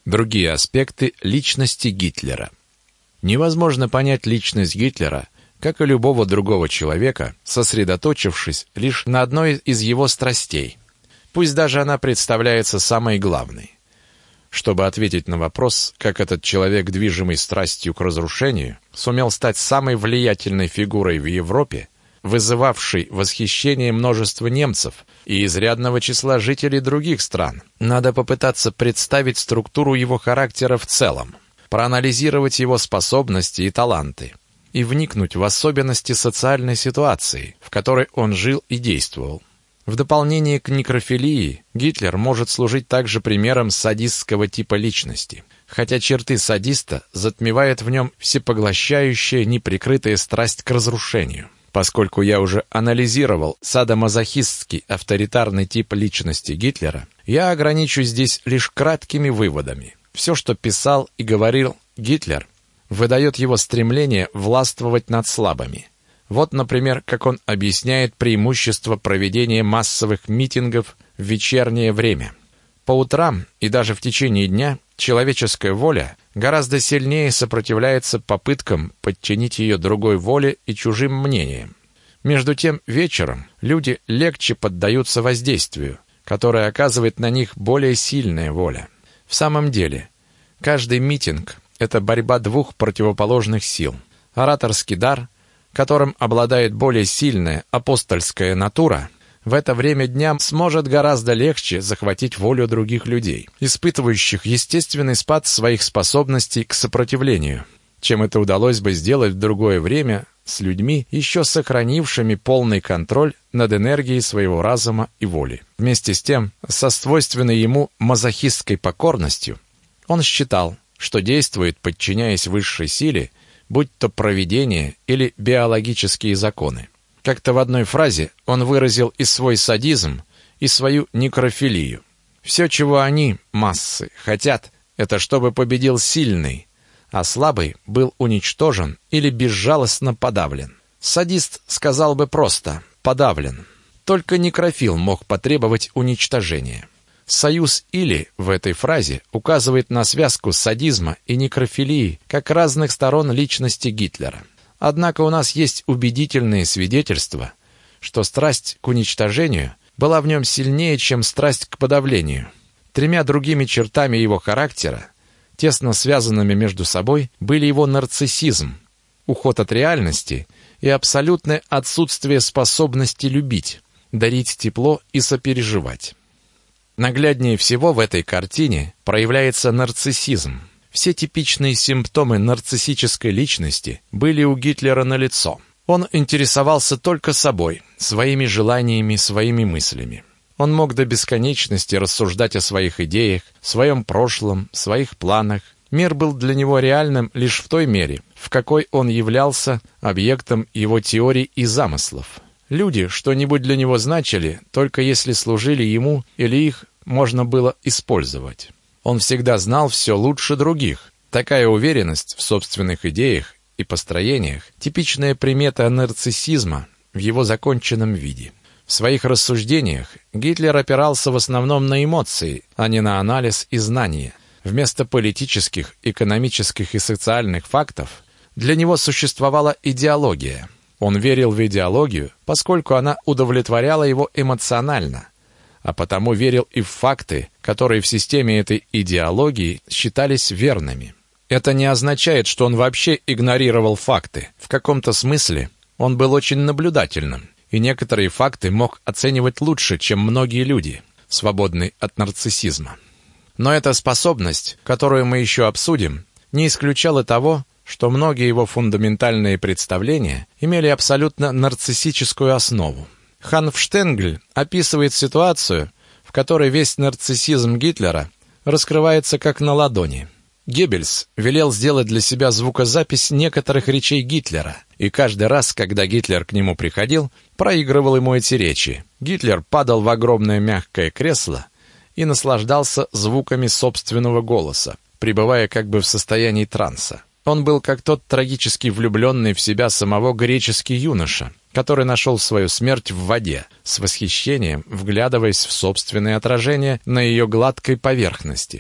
Другие аспекты личности Гитлера. Невозможно понять личность Гитлера, как и любого другого человека, сосредоточившись лишь на одной из его страстей. Пусть даже она представляется самой главной. Чтобы ответить на вопрос, как этот человек, движимый страстью к разрушению, сумел стать самой влиятельной фигурой в Европе, вызывавшей восхищение множества немцев и изрядного числа жителей других стран, надо попытаться представить структуру его характера в целом, проанализировать его способности и таланты и вникнуть в особенности социальной ситуации, в которой он жил и действовал. В дополнение к некрофилии, Гитлер может служить также примером садистского типа личности, хотя черты садиста затмевает в нем всепоглощающая неприкрытая страсть к разрушению. Поскольку я уже анализировал садомазохистский авторитарный тип личности Гитлера, я ограничусь здесь лишь краткими выводами. Все, что писал и говорил Гитлер, выдает его стремление властвовать над слабыми. Вот, например, как он объясняет преимущество проведения массовых митингов в вечернее время. По утрам и даже в течение дня человеческая воля гораздо сильнее сопротивляется попыткам подчинить ее другой воле и чужим мнениям. Между тем, вечером люди легче поддаются воздействию, которое оказывает на них более сильная воля. В самом деле, каждый митинг – это борьба двух противоположных сил. Ораторский дар, которым обладает более сильная апостольская натура, в это время дня сможет гораздо легче захватить волю других людей, испытывающих естественный спад своих способностей к сопротивлению, чем это удалось бы сделать в другое время с людьми, еще сохранившими полный контроль над энергией своего разума и воли. Вместе с тем, со свойственной ему мазохистской покорностью, он считал, что действует, подчиняясь высшей силе, будь то провидение или биологические законы. Как-то в одной фразе он выразил и свой садизм, и свою некрофилию. Все, чего они, массы, хотят, это чтобы победил сильный, а слабый был уничтожен или безжалостно подавлен. Садист сказал бы просто «подавлен». Только некрофил мог потребовать уничтожения. Союз «или» в этой фразе указывает на связку садизма и некрофилии как разных сторон личности Гитлера. Однако у нас есть убедительные свидетельства, что страсть к уничтожению была в нем сильнее, чем страсть к подавлению. Тремя другими чертами его характера, тесно связанными между собой, были его нарциссизм, уход от реальности и абсолютное отсутствие способности любить, дарить тепло и сопереживать. Нагляднее всего в этой картине проявляется нарциссизм. Все типичные симптомы нарциссической личности были у Гитлера налицо. Он интересовался только собой, своими желаниями, своими мыслями. Он мог до бесконечности рассуждать о своих идеях, своем прошлом, своих планах. Мир был для него реальным лишь в той мере, в какой он являлся объектом его теорий и замыслов. Люди что-нибудь для него значили, только если служили ему или их можно было использовать. Он всегда знал все лучше других. Такая уверенность в собственных идеях и построениях – типичная примета нарциссизма в его законченном виде. В своих рассуждениях Гитлер опирался в основном на эмоции, а не на анализ и знания. Вместо политических, экономических и социальных фактов для него существовала идеология. Он верил в идеологию, поскольку она удовлетворяла его эмоционально, а потому верил и в факты, которые в системе этой идеологии считались верными. Это не означает, что он вообще игнорировал факты. В каком-то смысле он был очень наблюдательным, и некоторые факты мог оценивать лучше, чем многие люди, свободные от нарциссизма. Но эта способность, которую мы еще обсудим, не исключала того, что многие его фундаментальные представления имели абсолютно нарциссическую основу. Ханфштенгль описывает ситуацию, в которой весь нарциссизм Гитлера раскрывается как на ладони. Геббельс велел сделать для себя звукозапись некоторых речей Гитлера, и каждый раз, когда Гитлер к нему приходил, проигрывал ему эти речи. Гитлер падал в огромное мягкое кресло и наслаждался звуками собственного голоса, пребывая как бы в состоянии транса. Он был как тот трагически влюбленный в себя самого греческий юноша, который нашел свою смерть в воде, с восхищением вглядываясь в собственное отражение на ее гладкой поверхности.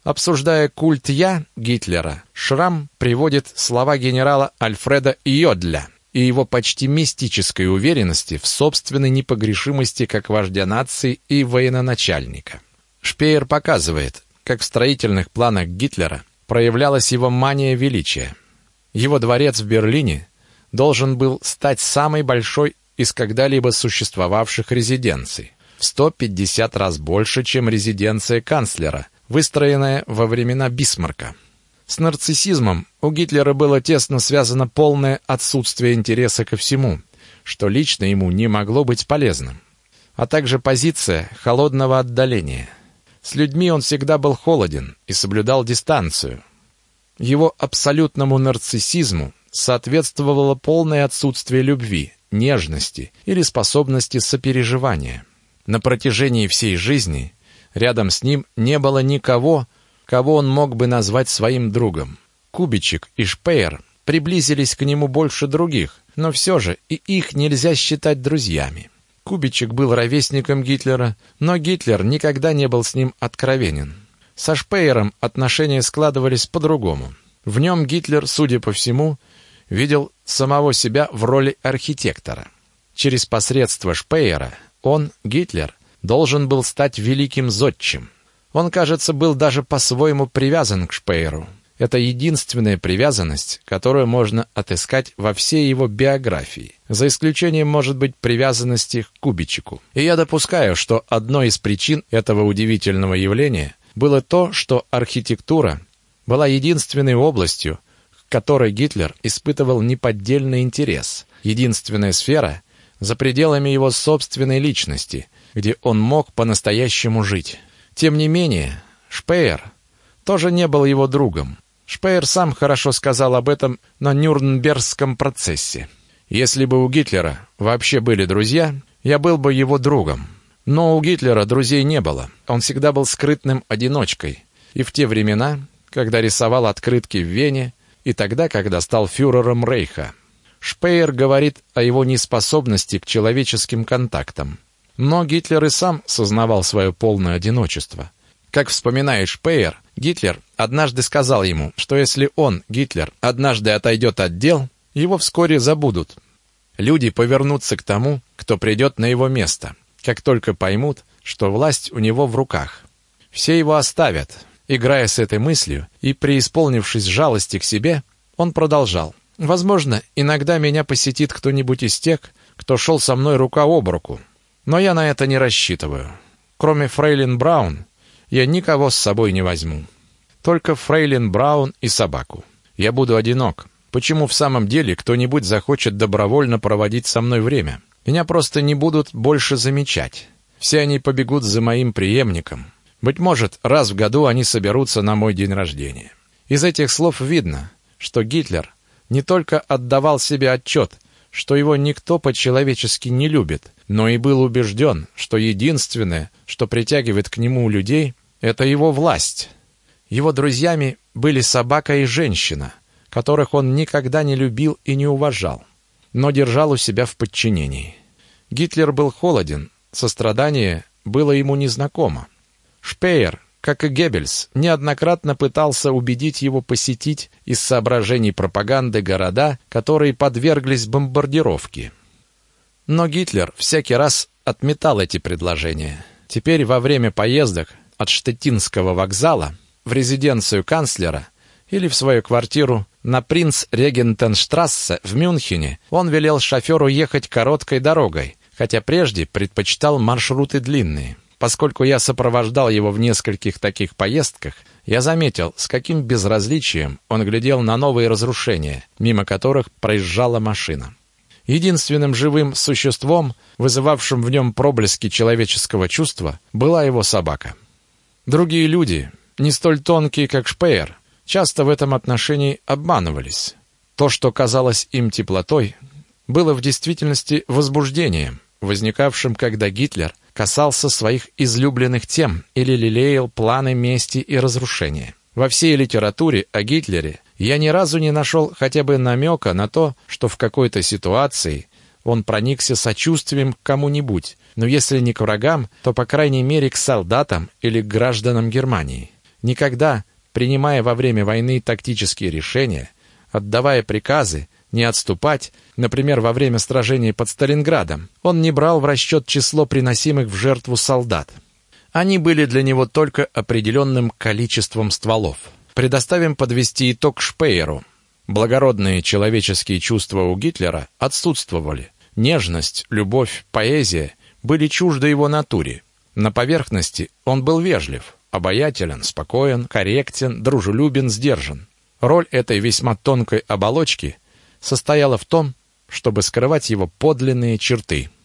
Обсуждая культ «я» Гитлера, Шрам приводит слова генерала Альфреда Йодля и его почти мистической уверенности в собственной непогрешимости как вождя нации и военачальника. Шпеер показывает, как в строительных планах Гитлера проявлялась его мания величия. Его дворец в Берлине должен был стать самой большой из когда-либо существовавших резиденций, в 150 раз больше, чем резиденция канцлера, выстроенная во времена Бисмарка. С нарциссизмом у Гитлера было тесно связано полное отсутствие интереса ко всему, что лично ему не могло быть полезным, а также позиция холодного отдаления. С людьми он всегда был холоден и соблюдал дистанцию. Его абсолютному нарциссизму соответствовало полное отсутствие любви, нежности или способности сопереживания. На протяжении всей жизни рядом с ним не было никого, кого он мог бы назвать своим другом. Кубичек и Шпеер приблизились к нему больше других, но все же и их нельзя считать друзьями. Кубичек был ровесником Гитлера, но Гитлер никогда не был с ним откровенен. Со Шпеером отношения складывались по-другому. В нем Гитлер, судя по всему, видел самого себя в роли архитектора. Через посредство Шпеера он, Гитлер, должен был стать великим зодчим. Он, кажется, был даже по-своему привязан к Шпееру. Это единственная привязанность, которую можно отыскать во всей его биографии, за исключением, может быть, привязанности к Кубичеку. И я допускаю, что одной из причин этого удивительного явления было то, что архитектура была единственной областью, к которой Гитлер испытывал неподдельный интерес, единственная сфера за пределами его собственной личности, где он мог по-настоящему жить. Тем не менее, Шпеер тоже не был его другом. Шпеер сам хорошо сказал об этом на Нюрнбергском процессе. «Если бы у Гитлера вообще были друзья, я был бы его другом. Но у Гитлера друзей не было. Он всегда был скрытным одиночкой. И в те времена, когда рисовал открытки в Вене, и тогда, когда стал фюрером Рейха». Шпеер говорит о его неспособности к человеческим контактам. Но Гитлер и сам сознавал свое полное одиночество. Как вспоминает Шпеер, Гитлер однажды сказал ему, что если он, Гитлер, однажды отойдет от дел, его вскоре забудут. Люди повернутся к тому, кто придет на его место, как только поймут, что власть у него в руках. Все его оставят. Играя с этой мыслью и преисполнившись жалости к себе, он продолжал. «Возможно, иногда меня посетит кто-нибудь из тех, кто шел со мной рука об руку. Но я на это не рассчитываю. Кроме фрейлин Браун, я никого с собой не возьму. Только фрейлин Браун и собаку. Я буду одинок. Почему в самом деле кто-нибудь захочет добровольно проводить со мной время? Меня просто не будут больше замечать. Все они побегут за моим преемником. Быть может, раз в году они соберутся на мой день рождения». Из этих слов видно, что Гитлер не только отдавал себе отчет, что его никто по-человечески не любит, но и был убежден, что единственное, что притягивает к нему людей, это его власть. Его друзьями были собака и женщина, которых он никогда не любил и не уважал, но держал у себя в подчинении. Гитлер был холоден, сострадание было ему незнакомо. Шпеер, как и Геббельс, неоднократно пытался убедить его посетить из соображений пропаганды города, которые подверглись бомбардировке. Но Гитлер всякий раз отметал эти предложения. Теперь во время поездок от Штеттинского вокзала в резиденцию канцлера или в свою квартиру на Принц-Регентенштрассе в Мюнхене он велел шоферу ехать короткой дорогой, хотя прежде предпочитал маршруты длинные. Поскольку я сопровождал его в нескольких таких поездках, я заметил, с каким безразличием он глядел на новые разрушения, мимо которых проезжала машина. Единственным живым существом, вызывавшим в нем проблески человеческого чувства, была его собака. Другие люди, не столь тонкие, как Шпеер, часто в этом отношении обманывались. То, что казалось им теплотой, было в действительности возбуждением, возникавшим, когда Гитлер касался своих излюбленных тем или лелеял планы мести и разрушения. Во всей литературе о Гитлере я ни разу не нашел хотя бы намека на то, что в какой-то ситуации он проникся сочувствием к кому-нибудь, но если не к врагам, то, по крайней мере, к солдатам или к гражданам Германии. Никогда, принимая во время войны тактические решения, отдавая приказы, не отступать, например, во время сражений под Сталинградом, он не брал в расчет число приносимых в жертву солдат. Они были для него только определенным количеством стволов. Предоставим подвести итог Шпееру. Благородные человеческие чувства у Гитлера отсутствовали. Нежность, любовь, поэзия были чужды его натуре. На поверхности он был вежлив, обаятелен, спокоен, корректен, дружелюбен, сдержан. Роль этой весьма тонкой оболочки состояла в том, чтобы скрывать его подлинные черты.